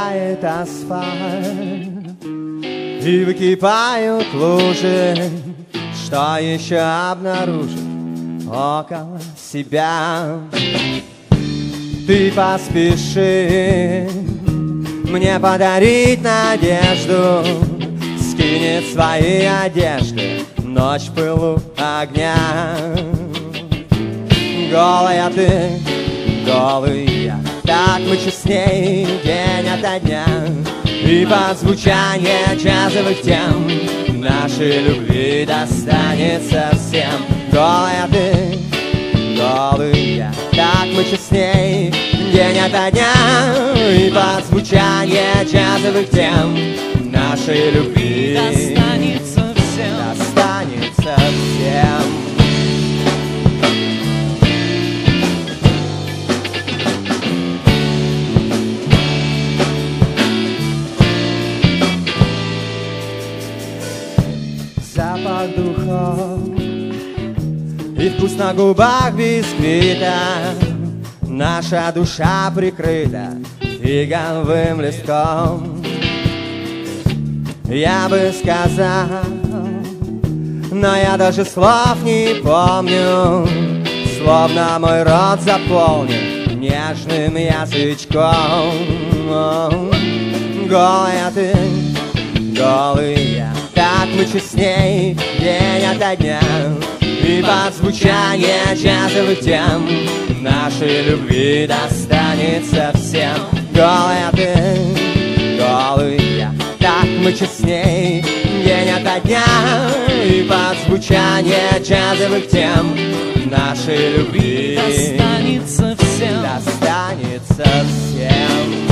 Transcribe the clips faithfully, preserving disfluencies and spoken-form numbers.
тает асфальт, и выкипают лужи, что еще обнаружить около себя. Ты поспеши мне подарить надежду, скинет свои одежды ночь в пылу огня. Голая ты, голый я, так мы честней день ото дня. И под звучание джазовых тем нашей любви достанется всем. Голая ты, голый я, так мы честней день ото дня. И под звучание джазовых тем нашей любви достанется всем. Достанется всем. Запах духов и вкус на губах бисквита, наша душа прикрыта фиговым листком. Я бы сказал, но я даже слов не помню, словно мой рот заполнен нежным язычком. Голая ты, голый я, так мы честней день ото дня. И под звучание джазовых тем нашей любви достанется всем. Голая ты, голый я, так мы честней день ото дня. И под звучание джазовых тем нашей любви достанется всем. Достанется всем.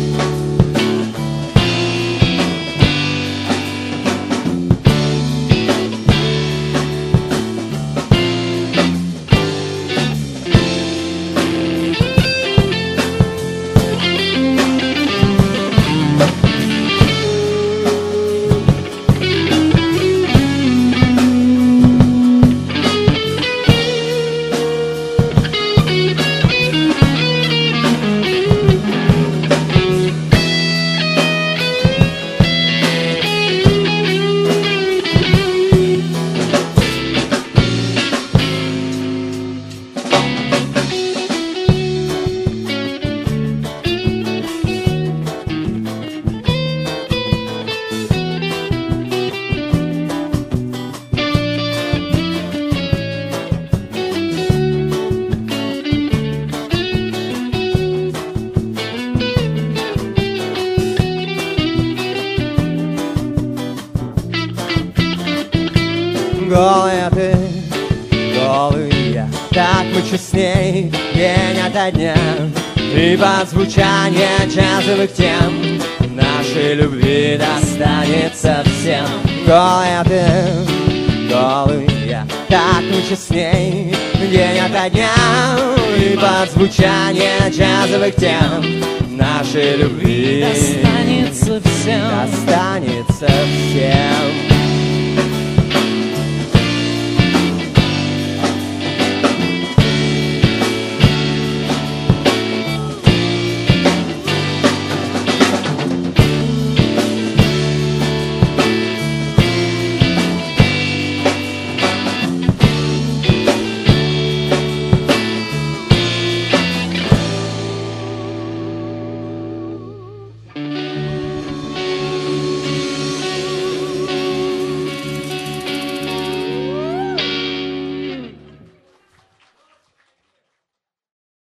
Голая ты, голый я, так мы честней день ото дня. И под звучание джазовых тем нашей любви достанется всем. Голая ты, голый я, так мы честней день ото дня. И под звучание джазовых тем нашей любви достанется всем. Достанется всем.